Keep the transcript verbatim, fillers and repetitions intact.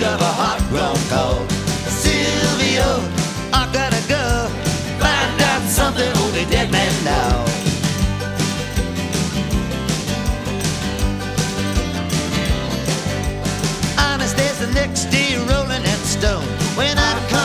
beat of a heart grown cold. Silvio, I gotta go find out something only dead men know. Honest as the next day rolling in stone. When I come